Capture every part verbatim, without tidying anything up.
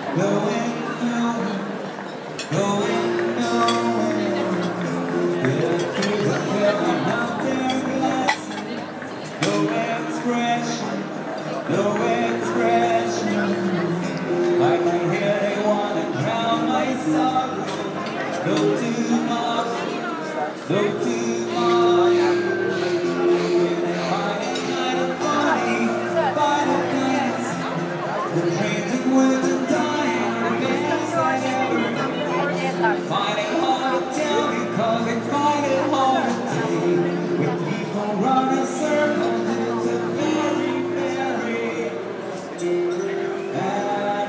Going nowhere, going nowhere. Good things are filling up their glass. No expression, no expression. I can hear they wanna drown my sorrow. No too much, no too much. They find it kind of funny, find it nice. The trains in winter dying, the best I ever. Find it hard to tell because they find it hard to take. When people run in circles, it's a very, very bad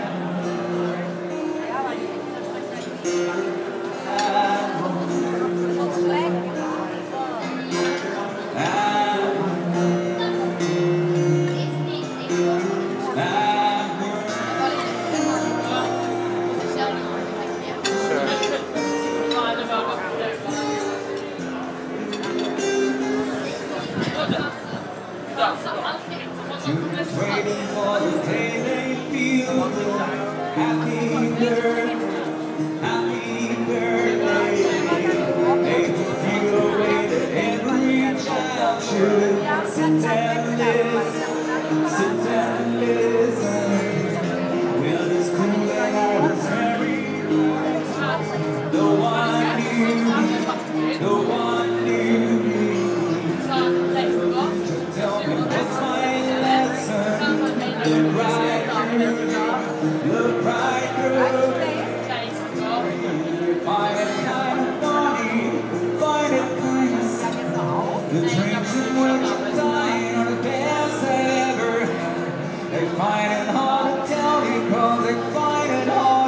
waiting for the day they feel happy birthday, happy birthday. They can feel the way that every child should. Sit and listen, sit and listen. Well, it's cool that I was very right. No one knew me, no one knew me. Tell me what's my the bright girl, the bright girl. Find it kind of funny, find it kind of sad. The dreams in which I'm dying are the best ever. They find it hard to tell because they find it hard.